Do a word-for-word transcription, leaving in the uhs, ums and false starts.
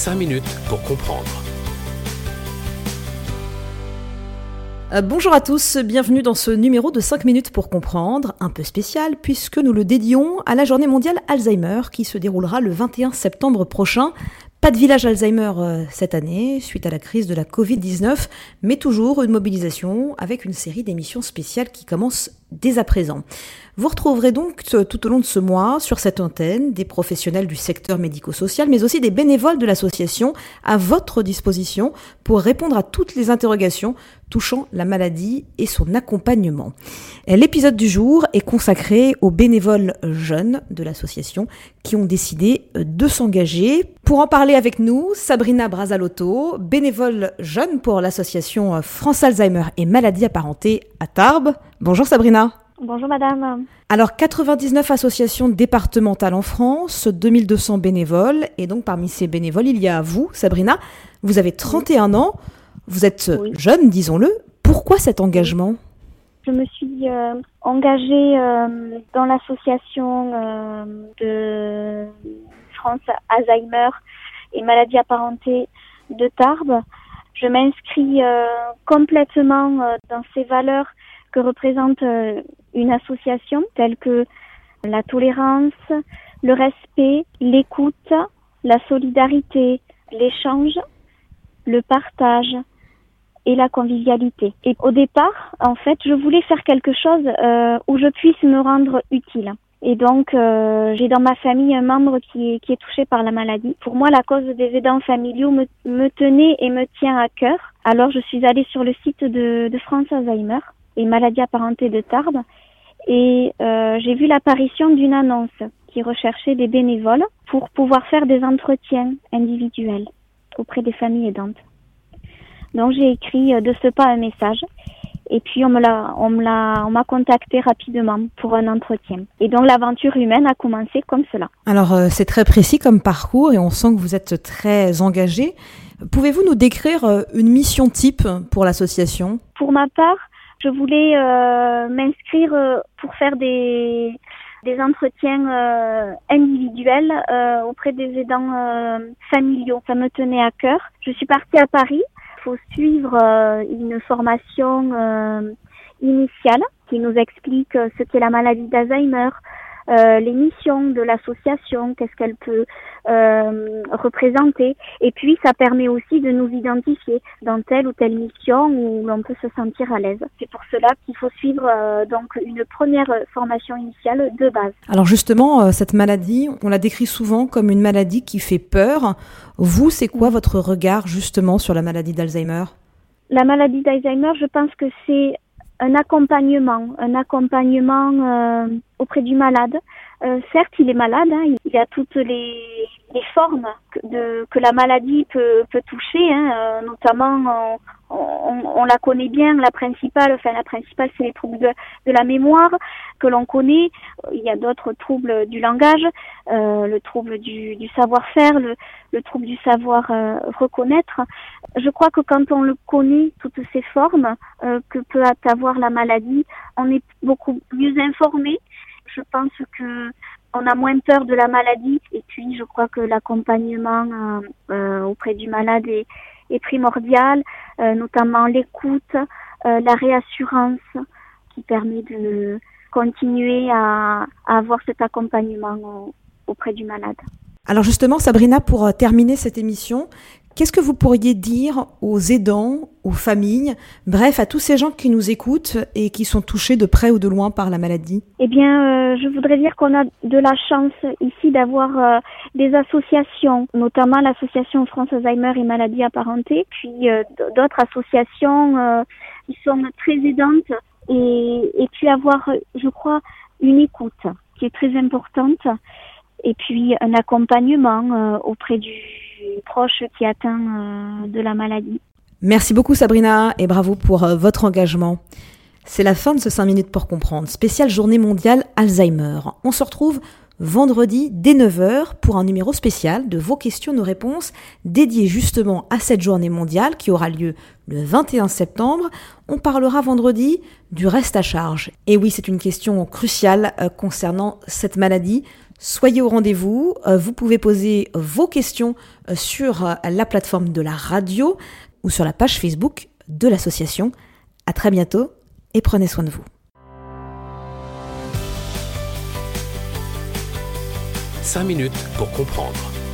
cinq minutes pour comprendre. Euh, bonjour à tous, bienvenue dans ce numéro de cinq minutes pour comprendre, un peu spécial puisque nous le dédions à la journée mondiale Alzheimer qui se déroulera le vingt et un septembre prochain. Pas de village Alzheimer euh, cette année, suite à la crise de la covid dix-neuf, mais toujours une mobilisation avec une série d'émissions spéciales qui commence dès à présent. Vous retrouverez donc t- tout au long de ce mois, sur cette antenne, des professionnels du secteur médico-social, mais aussi des bénévoles de l'association à votre disposition pour répondre à toutes les interrogations touchant la maladie et son accompagnement. L'épisode du jour est consacré aux bénévoles jeunes de l'association qui ont décidé de s'engager. Pour en parler avec nous, Sabrina Brasalotto, bénévole jeune pour l'association France Alzheimer et maladies apparentées à Tarbes. Bonjour Sabrina. Bonjour madame. Alors quatre-vingt-dix-neuf associations départementales en France, deux mille deux cents bénévoles, et donc parmi ces bénévoles, il y a vous, Sabrina. Vous avez trente et un ans, vous êtes oui. jeune, disons-le. Pourquoi cet engagement ? Je me suis euh, engagée euh, dans l'association euh, de France Alzheimer et maladies apparentées de Tarbes. Je m'inscris euh, complètement euh, dans ces valeurs que représente euh, une association telle que la tolérance, le respect, l'écoute, la solidarité, l'échange, le partage et la convivialité. Et au départ, en fait, je voulais faire quelque chose euh, où je puisse me rendre utile. Et donc, euh, j'ai dans ma famille un membre qui est, qui est touché par la maladie. Pour moi, la cause des aidants familiaux me, me tenait et me tient à cœur. Alors, je suis allée sur le site de, de France Alzheimer et maladies apparentées de Tarbes et euh, j'ai vu l'apparition d'une annonce qui recherchait des bénévoles pour pouvoir faire des entretiens individuels auprès des familles aidantes. Donc, j'ai écrit de ce pas un message. Et puis, on me l'a, on me l'a, on m'a contacté rapidement pour un entretien. Et donc, l'aventure humaine a commencé comme cela. Alors, euh, c'est très précis comme parcours et on sent que vous êtes très engagé. Pouvez-vous nous décrire euh, une mission type pour l'association ? Pour ma part, je voulais euh, m'inscrire euh, pour faire des, des entretiens euh, individuels euh, auprès des aidants euh, familiaux. Ça me tenait à cœur. Je suis partie à Paris. Il faut suivre euh, une formation euh, initiale qui nous explique euh, ce qu'est la maladie d'Alzheimer, euh, les missions de l'association, qu'est-ce qu'elle peut euh, représenter. Et puis, ça permet aussi de nous identifier dans telle ou telle mission où l'on peut se sentir à l'aise. C'est pour cela qu'il faut suivre euh, donc une première formation initiale de base. Alors justement, euh, cette maladie, on la décrit souvent comme une maladie qui fait peur. Vous, c'est quoi votre regard justement sur la maladie d'Alzheimer ? La maladie d'Alzheimer, je pense que c'est un accompagnement, un accompagnement euh, auprès du malade. Euh, certes, il est malade, hein, il y a toutes les, les formes que, de, que la maladie peut, peut toucher, hein, euh, notamment on, on, on la connaît bien, la principale, enfin la principale c'est les troubles de, de la mémoire que l'on connaît. Il y a d'autres troubles du langage, euh, le trouble du, du savoir-faire, le, le trouble du savoir euh, reconnaître. Je crois que quand on le connaît, toutes ces formes euh, que peut avoir la maladie, on est beaucoup mieux informé. Je pense que on a moins peur de la maladie et puis je crois que l'accompagnement euh, euh, auprès du malade est, est primordial, euh, notamment l'écoute, euh, la réassurance qui permet de continuer à, à avoir cet accompagnement au, auprès du malade. Alors justement, Sabrina, pour terminer cette émission, qu'est-ce que vous pourriez dire aux aidants, aux familles, bref, à tous ces gens qui nous écoutent et qui sont touchés de près ou de loin par la maladie ? Eh bien, euh, je voudrais dire qu'on a de la chance ici d'avoir euh, des associations, notamment l'association France Alzheimer et maladies apparentées, puis euh, d'autres associations euh, qui sont très aidantes et, et puis avoir, je crois, une écoute qui est très importante et puis un accompagnement euh, auprès du proche qui est atteint euh, de la maladie. Merci beaucoup Sabrina et bravo pour euh, votre engagement. C'est la fin de ce cinq minutes pour comprendre, spéciale journée mondiale Alzheimer. On se retrouve vendredi dès neuf heures pour un numéro spécial de vos questions, nos réponses, dédié justement à cette journée mondiale qui aura lieu le vingt et un septembre. On parlera vendredi du reste à charge. Et oui, c'est une question cruciale euh, concernant cette maladie. Soyez au rendez-vous, euh, vous pouvez poser vos questions euh, sur euh, la plateforme de la radio ou sur la page Facebook de l'association. À très bientôt et prenez soin de vous. cinq minutes pour comprendre.